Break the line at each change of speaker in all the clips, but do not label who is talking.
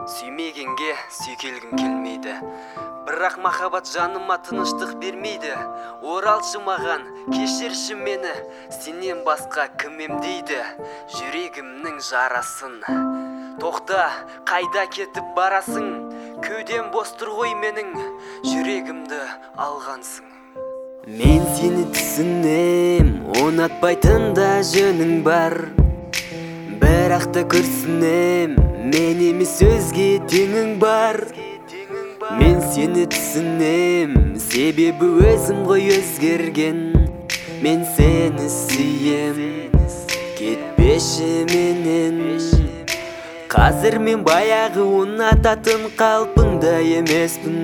Сүймегенге сүйкелгім келмейді, бірақ махаббат жаныма тыныштық бермейді. Оралшы маған, кешірші мені, сенен басқа кім емдейді жүрегімнің жарасын. Тоқта, қайда кетіп барасың? Кеудем бос тұр ғой менің, жүрегімді алғансың. Мен сені түсінем, ұнатпайтын да жөнің бар, бірақ та күрсінем, мен емес өзге теңің бар. Мен сені түсінем, себебі өзім ғой өзгерген. Мен сені сүйем, кетпеші менен. Қазір мен баяғы ұнататын қалпыңда емеспін.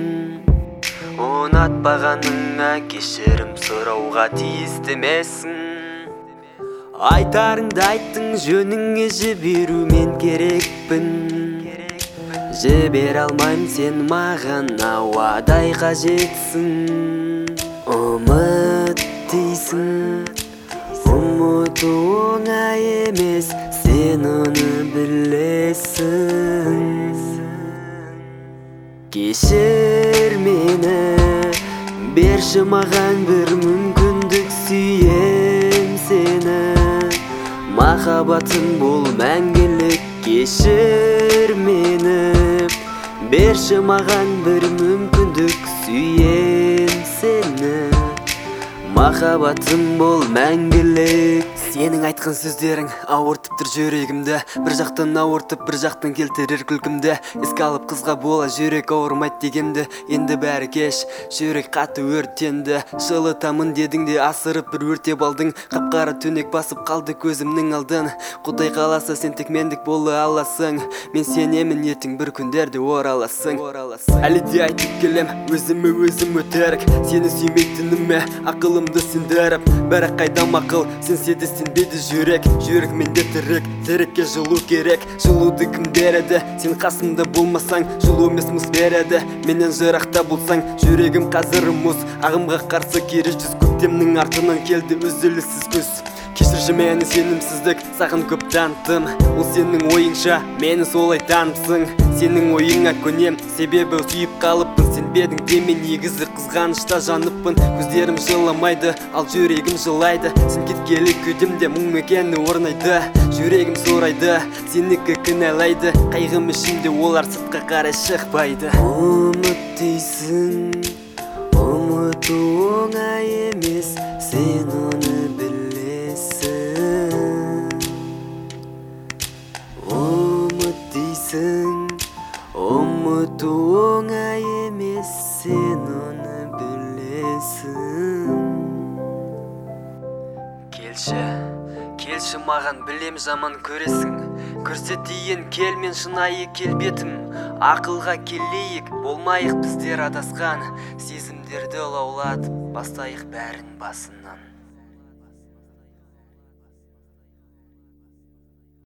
Ұнатпағаныңа кешірім сұрауға тиісті емессің. Айтарыңды айттың, жөніңе жіберумен керекпін. Жібер алмайым, сен маған ауадай қажетсің. Ұмыт дейсің, ұмыту оңай емес, сен оны білесің. Кешір мені, берші маған бір мүмкіндік, сүйем сені. Махаббатым бол мәңгілік, кешір мені. Берші маған бір мүмкіндік, сүйем сені. Махаббатым бол мәңгілік. Сенің айтқан сөздерің ауыртып тұр жүрегімді, бір жақтан ауыртып, бір жақтан келтірер күлкімді. Еске алып қызға бола жүрек ауырмайды дегенді, енді бәрі кеш, жүрек қатты өртенді. Жылытамын дедің де асырып бір өртеп алдың, қап-қара түнек басып қалды көзімнің алдын. Құдай қаласа сен тек мендік бола аласың, мен сенемін ертең бір күндерде ораласың. Әлі де айтып келем, өзіме өзім өтірік, сені сүймейтініме ақылымды сендіріп. Бірақ қайдам ақыл, сенбеді жүрек, жүрек менде тірек, тірекке жылу керек. Жылуды кім береді? Сен қасымда болмасаң, жылу емес мұз береді. Менен жырақта болсаң, жүрегім қазір мұз. Ағымға қарсы кері жүз, көктемнің артынан келді үзіліссіз күз. Кешірші мені, сенімсіздік саған көп таныттым. Ол сенің ойыңша, мені солай танымсың. Сенің ойыңа көнем, себебі сүйіп қалыппын. Сенбедің деме, негізі қызғанышта жаныппын. Көздерім жыламайды, ал жүрегім жылайды. Сен кеткелі кеудемде мұң мекені орнайды. Жүрегім сұрайды, сенікі кінәлайды. Қайғым ішімде олар сыртқа қарай шықпайды. Ұмыт дейсің, ұмыту оңай емес, сен оны білесің. Ұмыт дейсің, ұмыту оңай емес, сен оны білесің. Келші маған, білем жаман көресің. Көрсетейін кел мен шынайы келбетім. Ақылға келейік, болмайық біздер адасқан. Сезімдерді лаулатып, бастайық бәрін басынан.